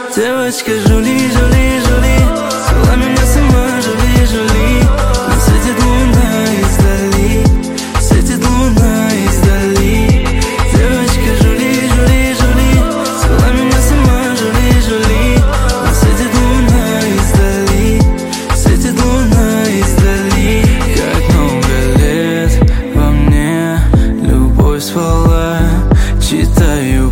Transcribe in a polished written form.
Девочка Жули, Жули, Жули, свела меня сама, Жули, Жули. Но светит луна издали, светит луна издали. Девочка Жули, Жули, Жули, свела меня сама, Жули, Жули. Но светит луна издали, светит луна издали. Как много лет во мне любовь спала, читаю